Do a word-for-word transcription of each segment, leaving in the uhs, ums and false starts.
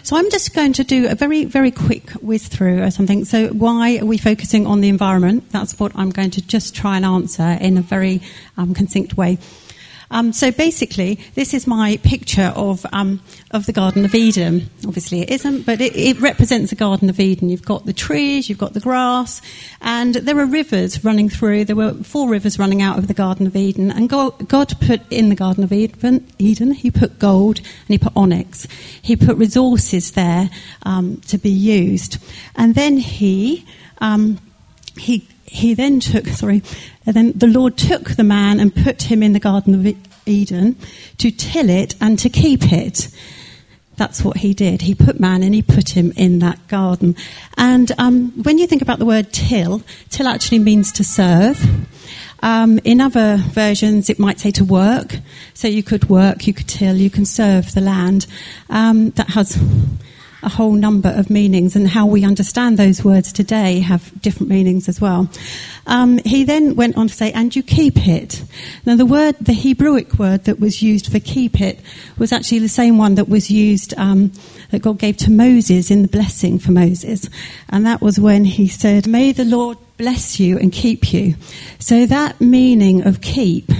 So I'm just going to do a very, very quick whiz through or something. So why are we focusing on the environment? That's what I'm going to just try and answer in a very um, succinct way. Um, so basically, this is my picture of um, of the Garden of Eden. Obviously it isn't, but it, it represents the Garden of Eden. You've got the trees, you've got the grass, and there are rivers running through. There were four rivers running out of the Garden of Eden, and God, God put in the Garden of Eden, Eden, he put gold and he put onyx. He put resources there um, to be used. And then he... Um, he He then took, sorry, and then the Lord took the man and put him in the Garden of Eden to till it and to keep it. That's what he did. He put man and he put him in that garden. And um, when you think about the word till, till actually means to serve. Um, in other versions, it might say to work. So you could work, you could till, you can serve the land. Um, that has a whole number of meanings, and how we understand those words today have different meanings as well. Um, he then went on to say, and you keep it. Now the word, the Hebrewic word that was used for keep it was actually the same one that was used, um, that God gave to Moses in the blessing for Moses. And that was when he said, may the Lord bless you and keep you. So that meaning of keep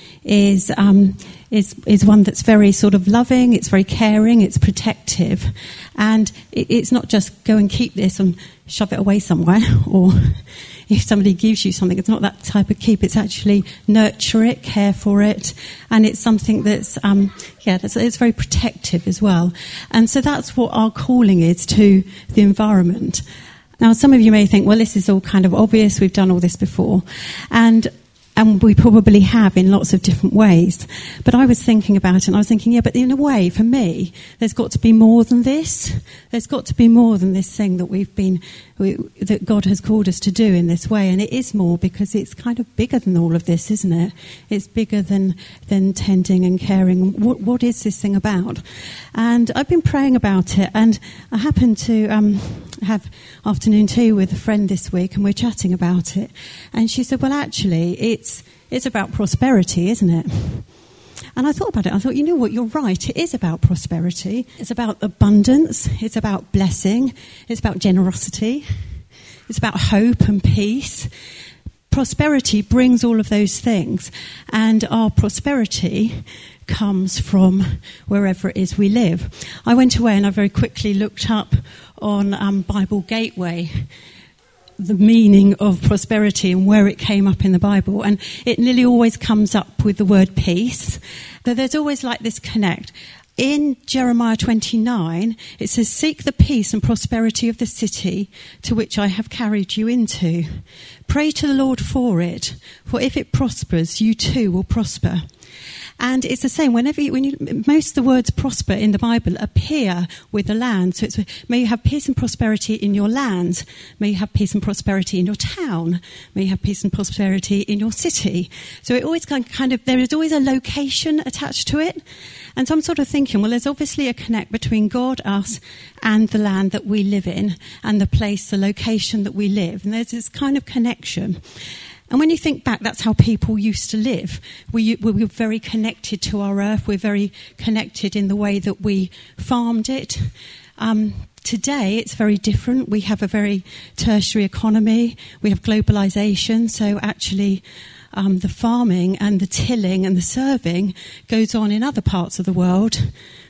is... Um, is is one that's very sort of loving, it's very caring, it's protective. And it, it's not just go and keep this and shove it away somewhere, or if somebody gives you something, it's not that type of keep. It's actually nurture it, care for it, and it's something that's, um, yeah, that's, it's very protective as well. And so that's what our calling is to the environment. Now, some of you may think, well, this is all kind of obvious, we've done all this before. And And we probably have in lots of different ways. But I was thinking about it, and I was thinking, yeah, but in a way, for me, there's got to be more than this. There's got to be more than this thing that we've been, we, that God has called us to do in this way. And it is more, because it's kind of bigger than all of this, isn't it? It's bigger than, than tending and caring. What, what is this thing about? And I've been praying about it, and I happened to um, have afternoon tea with a friend this week, and we're chatting about it. And she said, well, actually, it's It's about prosperity, isn't it? And I thought about it. I thought, you know what, you're right. It is about prosperity. It's about abundance. It's about blessing. It's about generosity. It's about hope and peace. Prosperity brings all of those things. And our prosperity comes from wherever it is we live. I went away and I very quickly looked up on um, Bible Gateway the meaning of prosperity and where it came up in the Bible, and it nearly always comes up with the word peace. So there's always like this connect. In Jeremiah twenty-nine, it says, seek the peace and prosperity of the city to which I have carried you into. Pray to the Lord for it, for if it prospers, you too will prosper. And it's the same whenever you, when you, most of the words prosper in the Bible appear with the land. So it's, may you have peace and prosperity in your land. May you have peace and prosperity in your town. May you have peace and prosperity in your city. So it always kind of, kind of, there is always a location attached to it. And so I'm sort of thinking, well, there's obviously a connect between God, us, and the land that we live in, and the place, the location that we live. And there's this kind of connection. And when you think back, that's how people used to live. We, we were very connected to our earth. We're very connected in the way that we farmed it. Um, today, it's very different. We have a very tertiary economy. We have globalization. So actually, um, the farming and the tilling and the serving goes on in other parts of the world.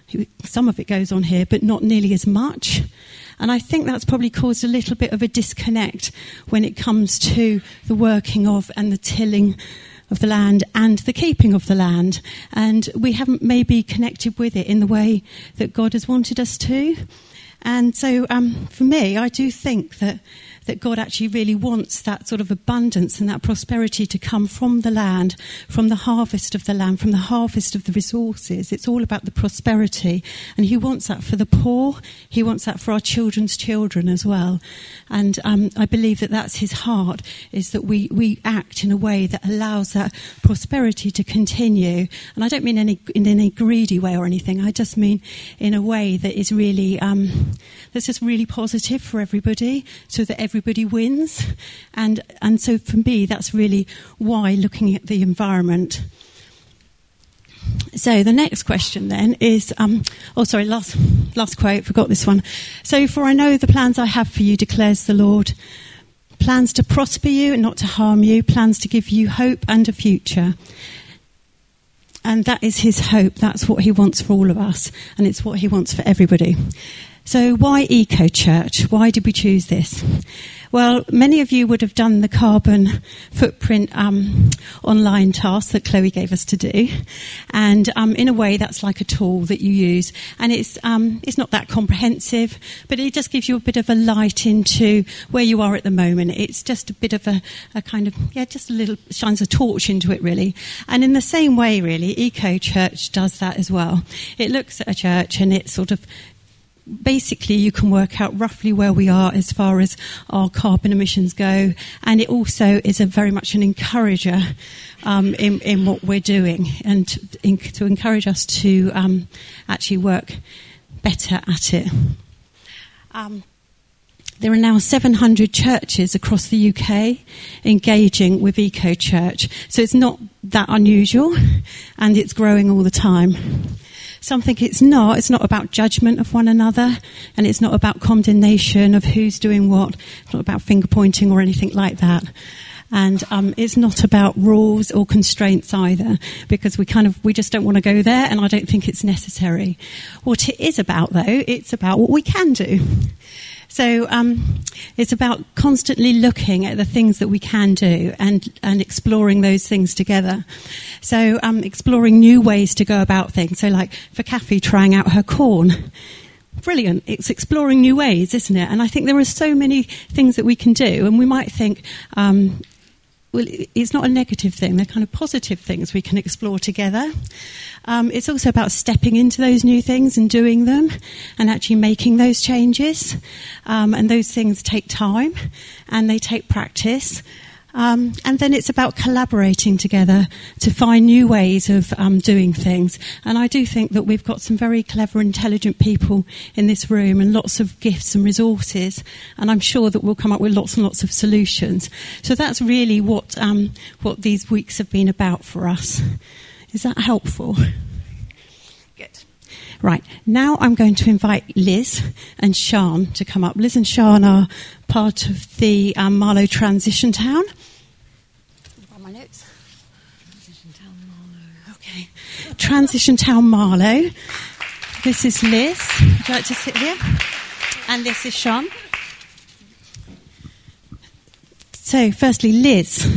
Some of it goes on here, but not nearly as much. And I think that's probably caused a little bit of a disconnect when it comes to the working of and the tilling of the land and the keeping of the land. And we haven't maybe connected with it in the way that God has wanted us to. And so um, for me, I do think that that God actually really wants that sort of abundance and that prosperity to come from the land, from the harvest of the land, from the harvest of the resources. It's all about the prosperity. And he wants that for the poor. He wants that for our children's children as well. And um, I believe that that's his heart, is that we, we act in a way that allows that prosperity to continue. And I don't mean any in any greedy way or anything. I just mean in a way that is really, um, that's just really positive for everybody, so that everybody Everybody wins. And and so for me, that's really why looking at the environment. So the next question then is, um, oh sorry, last last quote, forgot this one. So, for I know the plans I have for you, declares the Lord, plans to prosper you and not to harm you, plans to give you hope and a future. And that is his hope. That's what he wants for all of us, and it's what he wants for everybody. So why Eco Church? Why did we choose this? Well, many of you would have done the carbon footprint um, online task that Chloe gave us to do. And um, in a way, that's like a tool that you use. And it's um, it's not that comprehensive, but it just gives you a bit of a light into where you are at the moment. It's just a bit of a, a kind of, yeah, just a little, shines a torch into it, really. And in the same way, really, Eco Church does that as well. It looks at a church and it sort of, basically, you can work out roughly where we are as far as our carbon emissions go, and it also is a very much an encourager um, in, in what we're doing, and to, in, to encourage us to um, actually work better at it. Um, There are now seven hundred churches across the U K engaging with Eco Church, so it's not that unusual, and it's growing all the time. Something it's not, it's not about judgment of one another, and it's not about condemnation of who's doing what. It's not about finger pointing or anything like that. And um, it's not about rules or constraints either, because we kind of, we just don't want to go there, and I don't think it's necessary. What it is about, though, it's about what we can do. So um, it's about constantly looking at the things that we can do and, and exploring those things together. So um, exploring new ways to go about things. So like for Kathy trying out her corn. Brilliant. It's exploring new ways, isn't it? And I think there are so many things that we can do, and we might think, um, well, it's not a negative thing. They're kind of positive things we can explore together. Um, it's also about stepping into those new things and doing them and actually making those changes. Um, and those things take time and they take practice. Um, and then it's about collaborating together to find new ways of um, doing things. And I do think that we've got some very clever, intelligent people in this room and lots of gifts and resources. And I'm sure that we'll come up with lots and lots of solutions. So that's really what um, what these weeks have been about for us. Is that helpful? Good. Right, now I'm going to invite Liz and Sian to come up. Liz and Sian are part of the um, Marlow Transition Town. My notes. Transition Town Marlow. Okay. Transition Town Marlow. This is Liz. Would you like to sit here? And this is Sian. So, firstly, Liz.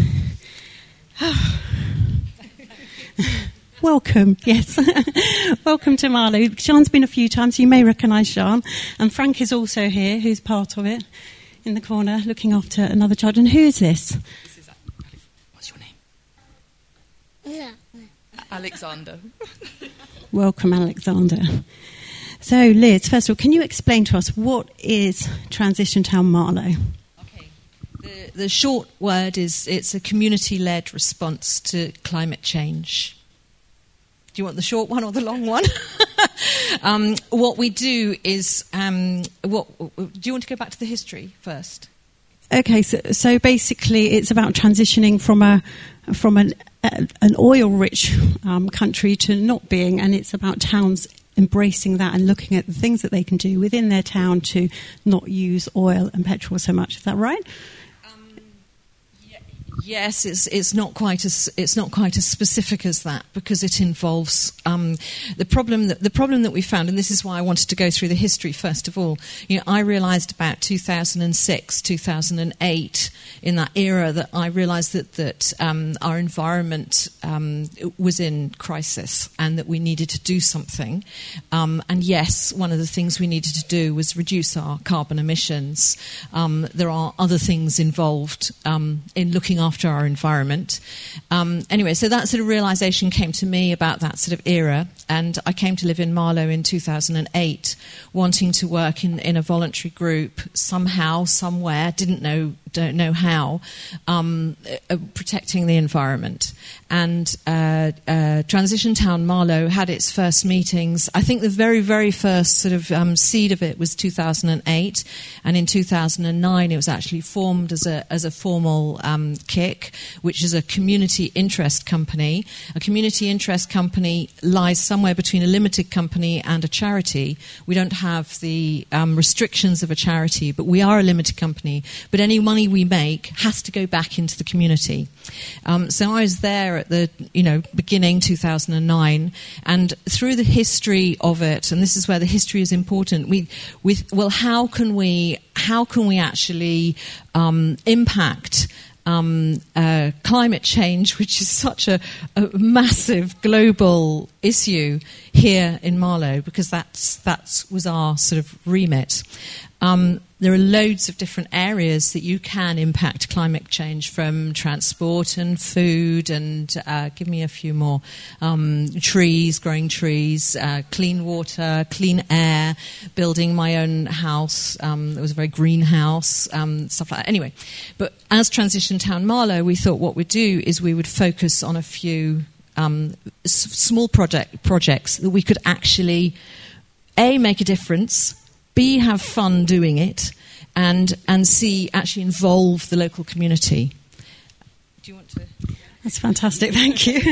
Welcome, yes. Welcome to Marlow. Sian's been a few times. You may recognise Sian. And Frank is also here, who's part of it, in the corner, looking after another child. And who is this? This is what's your name? Yeah. Alexander. Welcome, Alexander. So, Liz, first of all, can you explain to us what is Transition Town Marlow? Okay. The, the short word is it's a community-led response to climate change. Do you want the short one or the long one? um, what we do is, um, what, do you want to go back to the history first? Okay, so, so basically it's about transitioning from a from an a, an oil-rich um, country to not being, and it's about towns embracing that and looking at the things that they can do within their town to not use oil and petrol so much. Is that right? Yes, it's it's not quite as it's not quite as specific as that, because it involves um, the problem that the problem that we found, and this is why I wanted to go through the history first of all. You know, I realised about two thousand six, two thousand eight, in that era, that I realised that that um, our environment um, was in crisis and that we needed to do something. Um, and yes, one of the things we needed to do was reduce our carbon emissions. Um, there are other things involved um, in looking after after our environment. Um, anyway, so that sort of realisation came to me about that sort of era, and I came to live in Marlow in two thousand eight, wanting to work in, in a voluntary group somehow, somewhere, didn't know, don't know how, um, uh, protecting the environment. And uh, uh, Transition Town Marlow had its first meetings. I think the very, very first sort of um, seed of it was two thousand eight, and in two thousand nine it was actually formed as a as a formal um, K C I C, which is a community interest company. A community interest company lies somewhere between a limited company and a charity. We don't have the um, restrictions of a charity, but we are a limited company. But any money we make has to go back into the community. Um, so I was there at the you know beginning two thousand nine, and through the history of it, and this is where the history is important. We, with well, how can we how can we actually um, impact Um, uh, climate change, which is such a, a massive global issue here in Marlow, because that's that was our sort of remit. Um, there are loads of different areas that you can impact climate change, from transport and food and uh, give me a few more, um, trees, growing trees, uh, clean water, clean air, building my own house. Um, it was a very green house, um, stuff like that. Anyway, but as Transition Town Marlow, we thought what we'd do is we would focus on a few um, s- small project projects that we could actually, A, make a difference, B, have fun doing it, and and C, actually involve the local community. Do you want to? That's fantastic, thank you.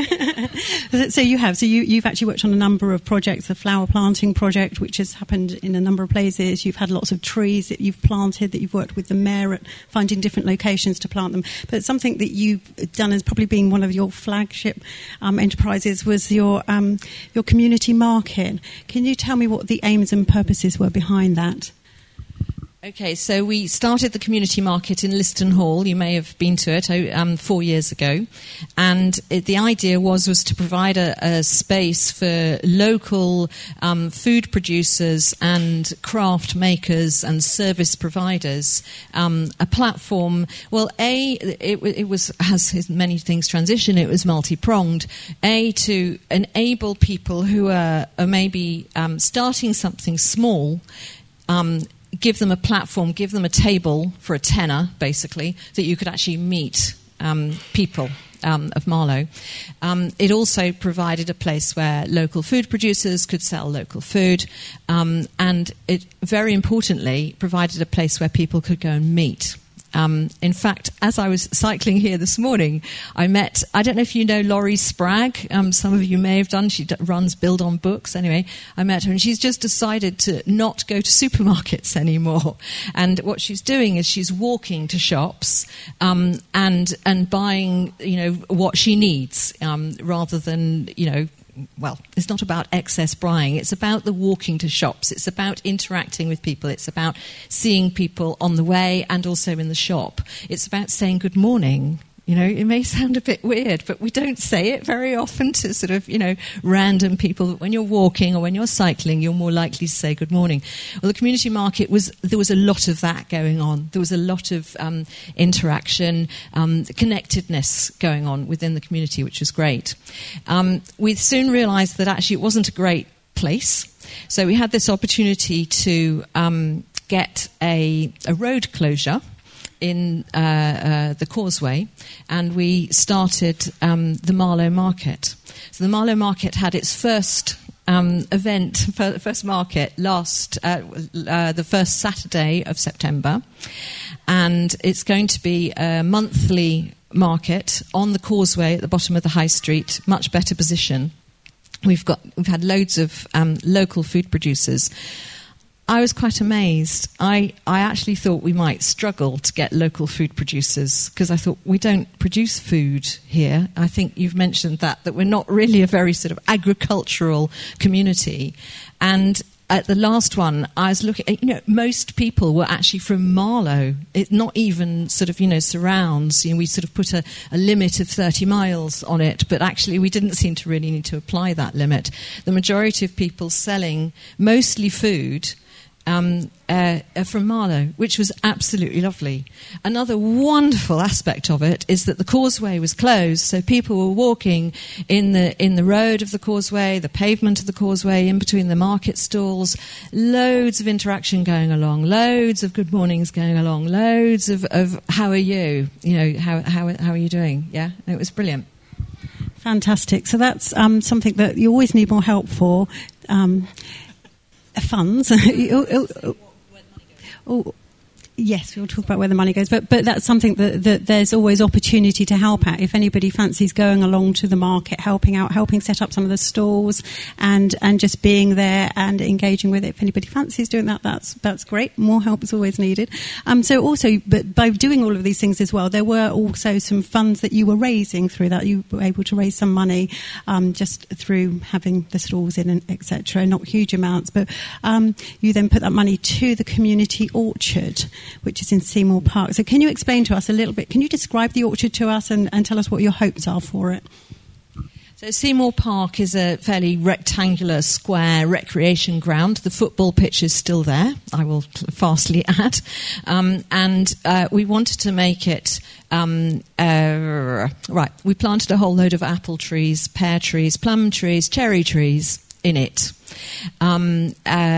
So you have, so you, you've actually worked on a number of projects, the flower planting project, which has happened in a number of places. You've had lots of trees that you've planted, that you've worked with the mayor at finding different locations to plant them. But something that you've done as probably being one of your flagship um, enterprises was your um, your community market. Can you tell me what the aims and purposes were behind that? Okay, so we started the community market in Liston Hall. You may have been to it um, four years ago. And it, the idea was was to provide a, a space for local um, food producers and craft makers and service providers, um, a platform. Well, A, it, it was has many things transition. It was multi-pronged. A, to enable people who are, are maybe um, starting something small, um, give them a platform, give them a table for a tenner, basically, that you could actually meet um, people um, of Marlow. Um, it also provided a place where local food producers could sell local food, um, and it, very importantly, provided a place where people could go and meet. Um, in fact, as I was cycling here this morning, I met, I don't know if you know Laurie Spragg, um, some of you may have done, she d- runs Build on Books. Anyway, I met her and she's just decided to not go to supermarkets anymore. And what she's doing is she's walking to shops um, and and buying, you know, what she needs um, rather than, you know, well, it's not about excess buying. It's about the walking to shops. It's about interacting with people. It's about seeing people on the way and also in the shop. It's about saying good morning. You know, it may sound a bit weird, but we don't say it very often to sort of, you know, random people. When you're walking or when you're cycling, you're more likely to say good morning. Well, the community market was, there was a lot of that going on. There was a lot of um, interaction, um, connectedness going on within the community, which was great. Um, we soon realised that actually it wasn't a great place. So we had this opportunity to um, get a, a road closure in uh, uh, the Causeway, and we started um, the Marlow Market. So the Marlow Market had its first um, event, first market, last uh, uh, the first Saturday of September, and it's going to be a monthly market on the Causeway at the bottom of the High Street, much better position. We've got we've had loads of um, local food producers. I was quite amazed. I, I actually thought we might struggle to get local food producers because I thought we don't produce food here. I think you've mentioned that, that we're not really a very sort of agricultural community. And at the last one, I was looking at, you know, most people were actually from Marlow. It's not even sort of, you know, surrounds. You know, we sort of put a, a limit of thirty miles on it, but actually we didn't seem to really need to apply that limit. The majority of people selling mostly food Um, uh, uh, from Marlow, which was absolutely lovely. Another wonderful aspect of it is that the Causeway was closed, so people were walking in the in the road of the Causeway, the pavement of the Causeway, in between the market stalls. Loads of interaction going along, loads of good mornings going along, loads of, of how are you? You know, how how how are you doing? Yeah, and it was brilliant. Fantastic. So that's um, something that you always need more help for. Um, Funds. oh, oh, oh, Yes, we'll talk about where the money goes, but but that's something that, that there's always opportunity to help at. If anybody fancies going along to the market, helping out, helping set up some of the stalls, and and just being there and engaging with it. If anybody fancies doing that, that's that's great. More help is always needed. Um, so also, but by doing all of these things as well, there were also some funds that you were raising through that. You were able to raise some money um, just through having the stalls in, and et cetera. Not huge amounts, but um, you then put that money to the community orchard, which is in Seymour Park. So can you explain to us a little bit, can you describe the orchard to us and, and tell us what your hopes are for it? So Seymour Park is a fairly rectangular, square recreation ground. The football pitch is still there, I will fastly add. Um, and uh, we wanted to make it... Um, uh, right, we planted a whole load of apple trees, pear trees, plum trees, cherry trees in it. Um,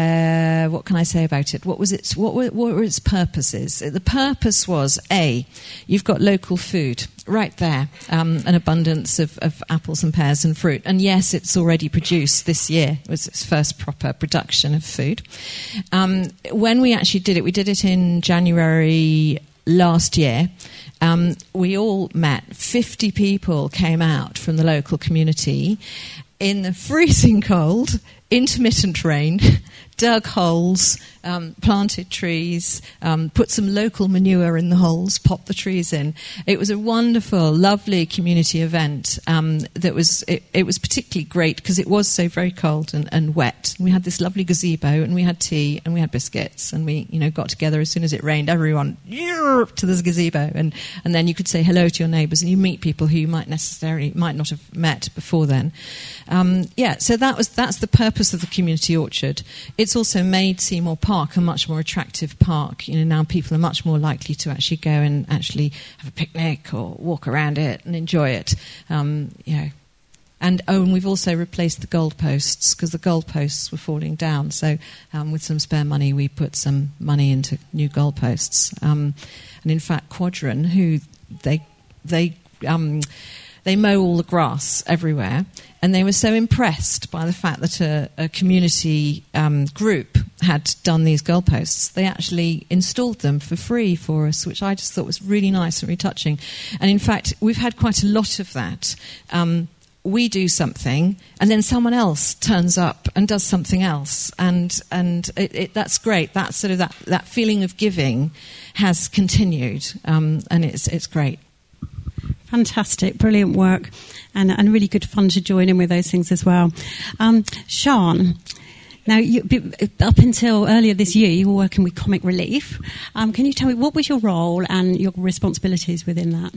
uh, what can I say about it? What was its what were, what were its purposes? The purpose was, A, you've got local food right there, um, an abundance of, of apples and pears and fruit. And yes, it's already produced this year. It was its first proper production of food. Um, when we actually did it, we did it in January last year. Um, we all met. fifty people came out from the local community in the freezing cold, intermittent rain, dug holes, um, planted trees, um, put some local manure in the holes, popped the trees in. It was a wonderful, lovely community event um, that was, it, it was particularly great because it was so very cold and, and wet. We had this lovely gazebo and we had tea and we had biscuits and we, you know, got together as soon as it rained, everyone to this gazebo, and, and then you could say hello to your neighbours and you meet people who you might necessarily, might not have met before then. Um, yeah, so that was, that's the purpose of the community orchard. It's also made Seymour Park a much more attractive park. You know, now people are much more likely to actually go and actually have a picnic or walk around it and enjoy it. Um, you know, and oh, and we've also replaced the goalposts because the goalposts were falling down. So, um, with some spare money, we put some money into new goalposts. Um, and in fact, Quadron, who they they um, they mow all the grass everywhere. And they were so impressed by the fact that a, a community um, group had done these goalposts, they actually installed them for free for us, which I just thought was really nice and really touching. And in fact, we've had quite a lot of that. Um, we do something, and then someone else turns up and does something else, and and it, it, that's great. That sort of that, that feeling of giving has continued, um, and it's it's great. Fantastic, brilliant work, and, and really good fun to join in with those things as well. Um, Sian, now you, up until earlier this year, you were working with Comic Relief. Um, can you tell me what was your role and your responsibilities within that?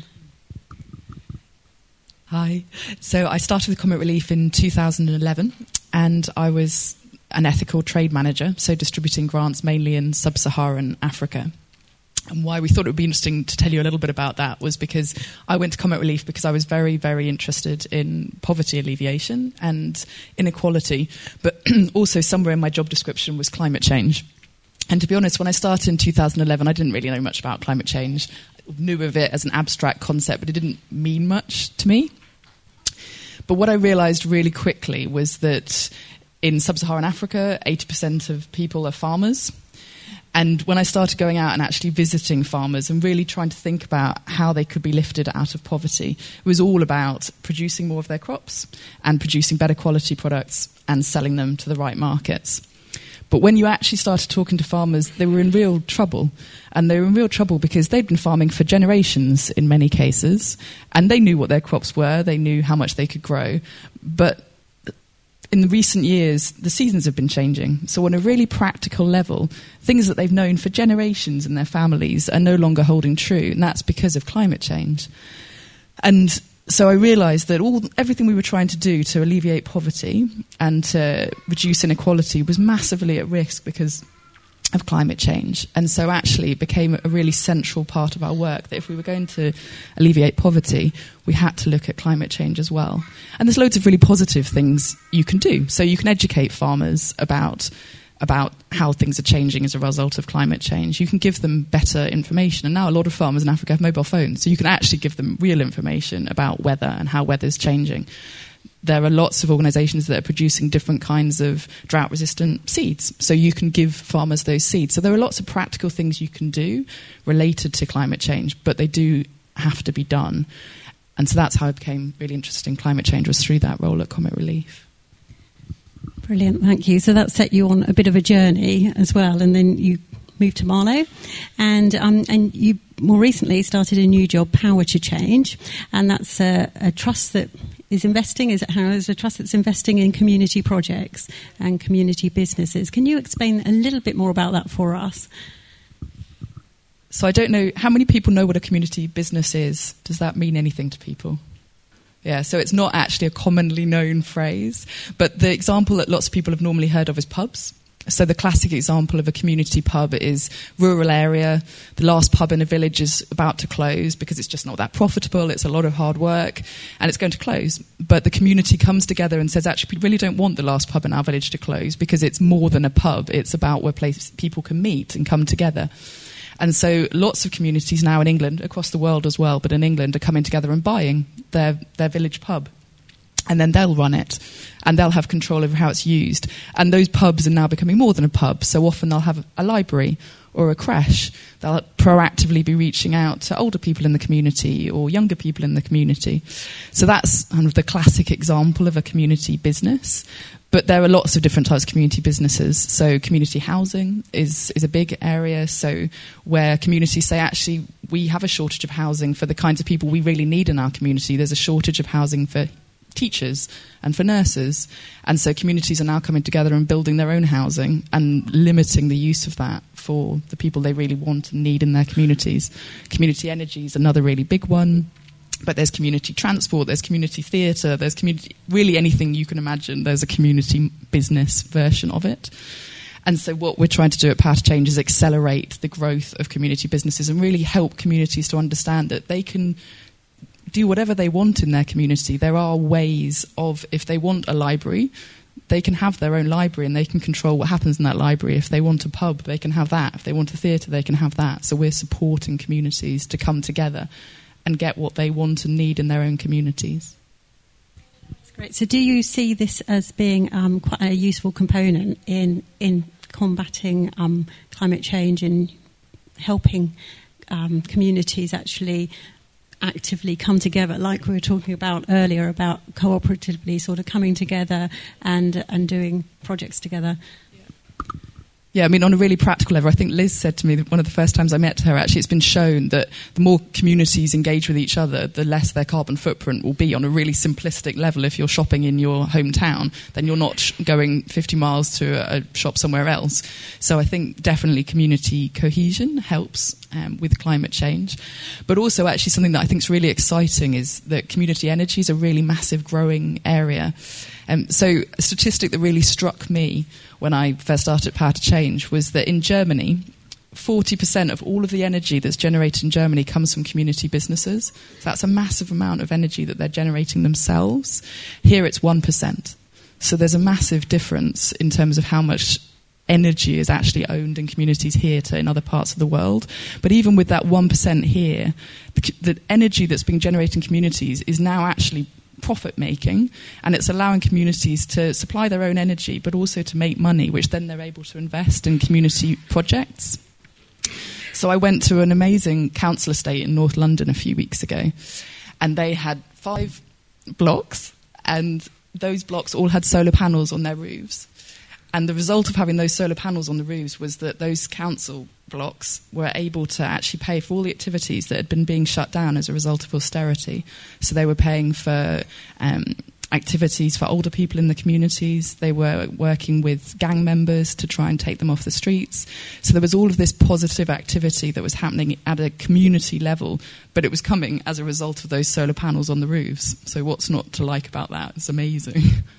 Hi. So I started with Comic Relief in two thousand eleven, and I was an ethical trade manager, so distributing grants mainly in sub-Saharan Africa. And why we thought it would be interesting to tell you a little bit about that was because I went to Comic Relief because I was very, very interested in poverty alleviation and inequality, but also somewhere in my job description was climate change. And to be honest, when I started in two thousand eleven, I didn't really know much about climate change. I knew of it as an abstract concept, but it didn't mean much to me. But what I realised really quickly was that in sub-Saharan Africa, eighty percent of people are farmers. And when I started going out and actually visiting farmers and really trying to think about how they could be lifted out of poverty, it was all about producing more of their crops and producing better quality products and selling them to the right markets. But when you actually started talking to farmers, they were in real trouble. And they were in real trouble because they'd been farming for generations in many cases. And they knew what their crops were. They knew how much they could grow. But in the recent years, the seasons have been changing. So on a really practical level, things that they've known for generations in their families are no longer holding true, and that's because of climate change. And so I realised that all everything we were trying to do to alleviate poverty and to reduce inequality was massively at risk because of climate change. And so actually it became a really central part of our work that if we were going to alleviate poverty, we had to look at climate change as well. And there's loads of really positive things you can do. So you can educate farmers about about how things are changing as a result of climate change. You can give them better information. And now a lot of farmers in Africa have mobile phones, so you can actually give them real information about weather and how weather's changing. there are lots of organisations that are producing different kinds of drought-resistant seeds. So you can give farmers those seeds. So there are lots of practical things you can do related to climate change, but they do have to be done. And so that's how I became really interested in climate change, was through that role at Comet Relief. Brilliant, thank you. So that set you on a bit of a journey as well, and then you moved to Marlow, and um, and you more recently started a new job, Power to Change, and that's a, a trust that is investing, is it how is a trust that's investing in community projects and community businesses. Can you explain a little bit more about that for us? So I don't know, how many people know what a community business is? Does that mean anything to people? Yeah, so it's not actually a commonly known phrase, but the example that lots of people have normally heard of is pubs. So the classic example of a community pub is rural area. The last pub in a village is about to close because it's just not that profitable. It's a lot of hard work and it's going to close. But the community comes together and says, actually, we really don't want the last pub in our village to close because it's more than a pub. It's about where place, people can meet and come together. And so lots of communities now in England, across the world as well, but in England, are coming together and buying their, their village pub. And then they'll run it, and they'll have control over how it's used. And those pubs are now becoming more than a pub. So often they'll have a library or a creche. They'll proactively be reaching out to older people in the community or younger people in the community. So that's kind of the classic example of a community business. But there are lots of different types of community businesses. So community housing is, is a big area. So where communities say, actually, we have a shortage of housing for the kinds of people we really need in our community. There's a shortage of housing for teachers and for nurses, and so communities are now coming together and building their own housing and limiting the use of that for the people they really want and need in their communities. Community energy is another really big one, but there's community transport, there's community theatre, there's community, really anything you can imagine, there's a community business version of it. And so what we're trying to do at Power to Change is accelerate the growth of community businesses and really help communities to understand that they can do whatever they want in their community. There are ways of, if they want a library, they can have their own library and they can control what happens in that library. If they want a pub, they can have that. If they want a theatre, they can have that. So we're supporting communities to come together and get what they want and need in their own communities. That's great. So do you see this as being um, quite a useful component in, in combating um, climate change and helping um, communities actually actively come together, like we were talking about earlier, about cooperatively sort of coming together and and doing projects together? Yeah, I mean, on a really practical level, I think Liz said to me that one of the first times I met her, actually, it's been shown that the more communities engage with each other, the less their carbon footprint will be on a really simplistic level. If you're shopping in your hometown, then you're not sh- going fifty miles to a, a shop somewhere else. So I think definitely community cohesion helps um, with climate change. But also, actually, something that I think is really exciting is that community energy is a really massive growing area. Um, so a statistic that really struck me when I first started Power to Change was that in Germany, forty percent of all of the energy that's generated in Germany comes from community businesses. So that's a massive amount of energy that they're generating themselves. Here it's one percent. So there's a massive difference in terms of how much energy is actually owned in communities here to in other parts of the world. But even with that one percent here, the, the energy that's being generated in communities is now actually profit making, and it's allowing communities to supply their own energy but also to make money, which then they're able to invest in community projects. So I went to an amazing council estate in North London a few weeks ago, and they had five blocks, and those blocks all had solar panels on their roofs. And the result of having those solar panels on the roofs was that those council blocks were able to actually pay for all the activities that had been being shut down as a result of austerity. So they were paying for um, activities for older people in the communities. They were working with gang members to try and take them off the streets. So there was all of this positive activity that was happening at a community level, but it was coming as a result of those solar panels on the roofs. So what's not to like about that? It's amazing.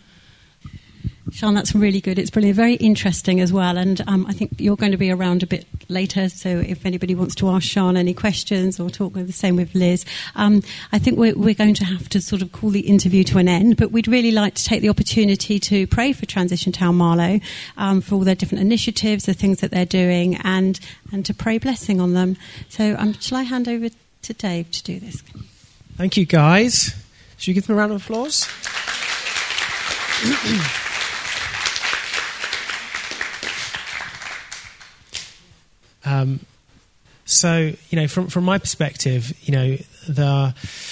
Sian, that's really good. It's brilliant, very interesting as well. And um, I think you're going to be around a bit later, so if anybody wants to ask Sian any questions or talk with the same with Liz, um, I think we're, we're going to have to sort of call the interview to an end. But we'd really like to take the opportunity to pray for Transition Town Marlow, um, for all their different initiatives, the things that they're doing, and and to pray blessing on them. So um, shall I hand over to Dave to do this? Thank you, guys. Should we give them a round of applause? um, so, you know, from from my perspective, you know, the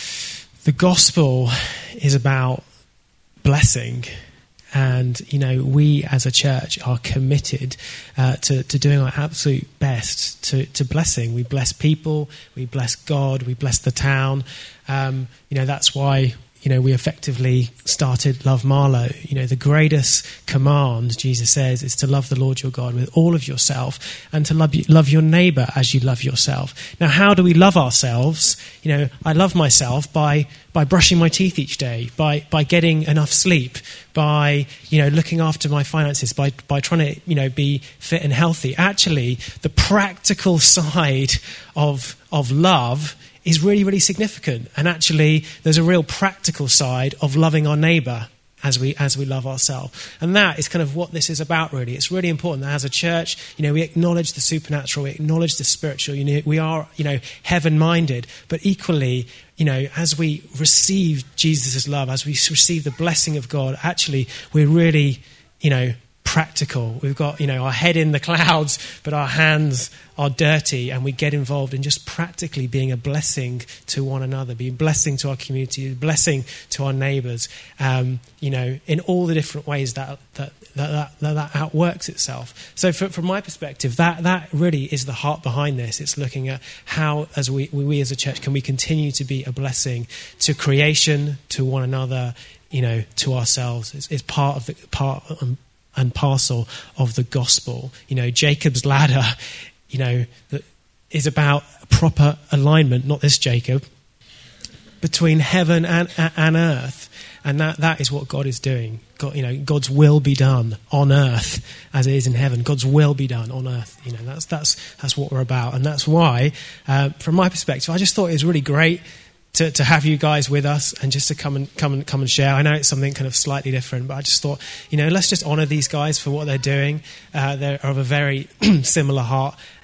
the gospel is about blessing. And, you know, we as a church are committed uh, to, to doing our absolute best to, to blessing. We bless people, we bless God, we bless the town. Um, you know, that's why, you know, we effectively started Love Marlow. You know, the greatest command, Jesus says, is to love the Lord your God with all of yourself and to love, you, love your neighbour as you love yourself. Now, how do we love ourselves? You know, I love myself by by brushing my teeth each day, by by getting enough sleep, by, you know, looking after my finances, by by trying to, you know, be fit and healthy. Actually, the practical side of of love is really, really significant. And actually, there's a real practical side of loving our neighbour as we as we love ourselves. And that is kind of what this is about, really. It's really important that as a church, you know, we acknowledge the supernatural, we acknowledge the spiritual. You know, we are, you know, heaven-minded. But equally, you know, as we receive Jesus' love, as we receive the blessing of God, actually, we're really, you know, practical. We've got, you know, our head in the clouds, but our hands are dirty, and we get involved in just practically being a blessing to one another, being a blessing to our community, a blessing to our neighbours, um, you know, in all the different ways that that that, that, that outworks itself. So for, from my perspective, that that really is the heart behind this. It's looking at how, as we, we as a church, can we continue to be a blessing to creation, to one another, you know, to ourselves. It's, it's part of the part um, and parcel of the gospel. You know, Jacob's ladder, you know, that is about proper alignment, not this Jacob, between heaven and and earth. And that, that is what God is doing. God, you know, God's will be done on earth as it is in heaven. God's will be done on earth. You know, that's that's that's what we're about. And that's why, uh, from my perspective, I just thought it was really great To, to have you guys with us and just to come and come and come and share. I know it's something kind of slightly different, but I just thought, you know, let's just honour these guys for what they're doing. Uh, they're of a very similar heart,